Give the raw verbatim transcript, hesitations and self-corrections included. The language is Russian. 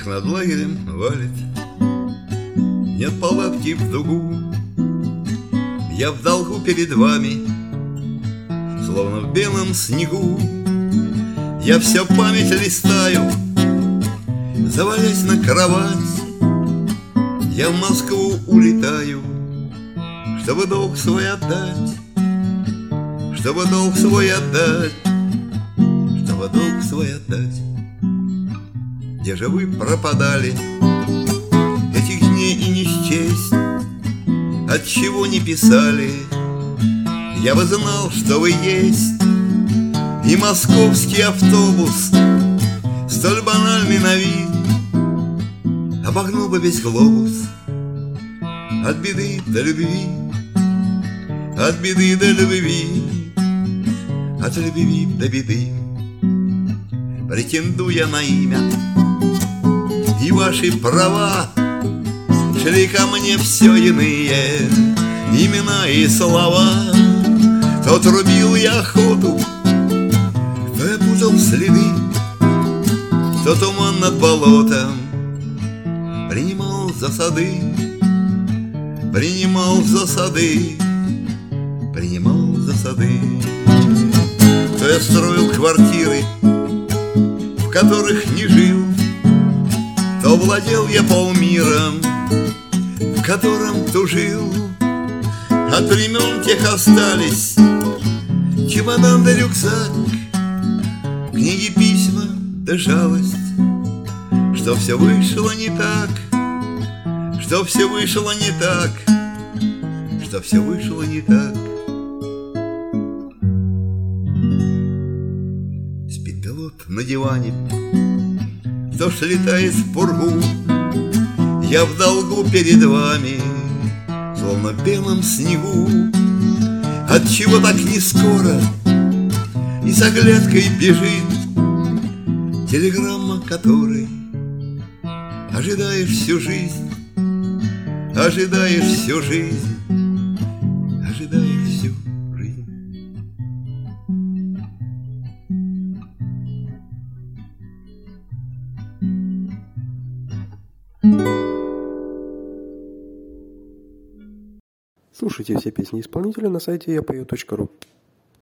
Снег над лагерем валит, нет палатки в дугу. Я в долгу перед вами, словно в белом снегу. Я все память листаю, завалясь на кровать. Я в Москву улетаю, чтобы долг свой отдать, чтобы долг свой отдать, чтобы долг свой отдать. Где же вы пропадали? Этих дней и не счесть. Отчего не писали? Я бы знал, что вы есть. И московский автобус, столь банальный на вид, обогнул бы весь глобус. От беды до любви, от беды до любви, от любви до беды. Претендуя на имя и ваши права, шли ко мне все иные имена и слова. То трубил я охоту, то я путал следы, то туман над болотом принимал за сады, принимал за сады, принимал за сады. То я строил квартиры, в которых не жил, то владел я полмиром, в котором тужил. От времен тех остались чемодан да рюкзак, книги, письма да жалость, что все вышло не так, что все вышло не так, что все вышло не так. Спит пилот на диване, дождь летает в пургу. Я в долгу перед вами, словно в белом снегу. Отчего так не скоро и с оглядкой бежит телеграмма, которой ожидаешь всю жизнь, ожидаешь всю жизнь, ожидаешь всю жизнь. Слушайте все песни исполнителя на сайте я пою точка ру.